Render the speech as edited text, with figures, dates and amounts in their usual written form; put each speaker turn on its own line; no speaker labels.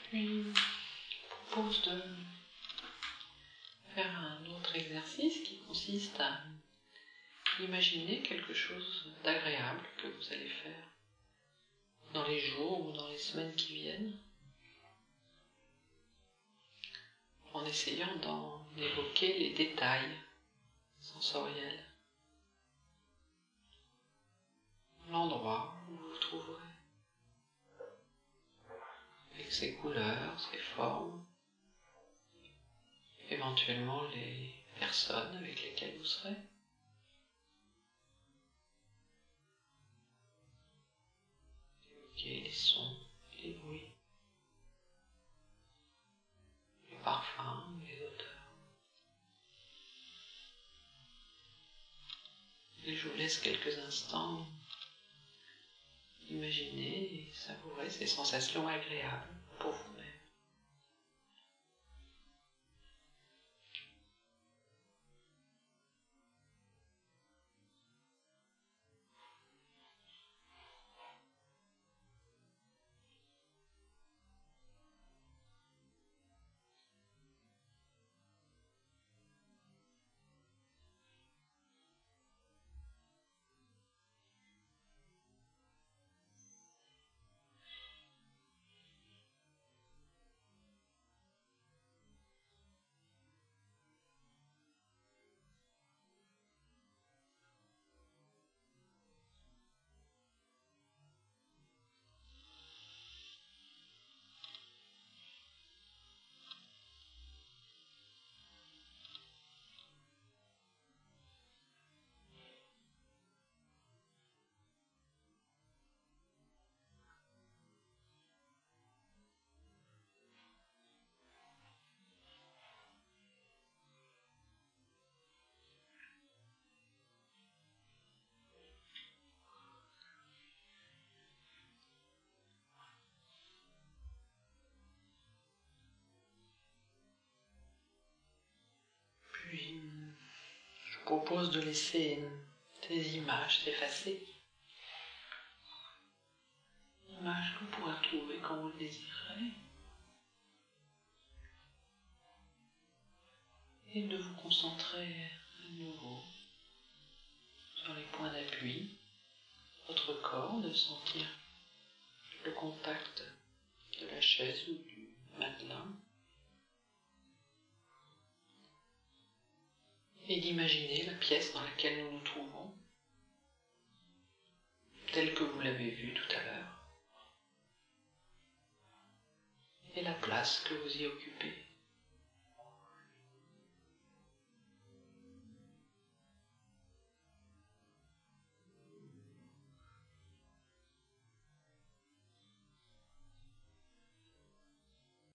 Puis, je propose de faire un autre exercice qui consiste à imaginer quelque chose d'agréable que vous allez faire dans les jours ou dans les semaines qui viennent, en essayant d'en évoquer les détails sensoriels, l'endroit où vous vous trouverez, avec ses couleurs, ses formes, éventuellement les personnes avec lesquelles vous serez. Évoquez les sons, les bruits, les parfums, les odeurs. Et je vous laisse quelques instants imaginer et savourer ces sensations agréables pour vous-même. Puis, je vous propose de laisser ces images s'effacer. Images que vous pourrez retrouver quand vous le désirez. Et de vous concentrer à nouveau sur les points d'appui, votre corps, de sentir le contact de la chaise ou du matelas. Et d'imaginer la pièce dans laquelle nous nous trouvons, telle que vous l'avez vue tout à l'heure, et la place que vous y occupez.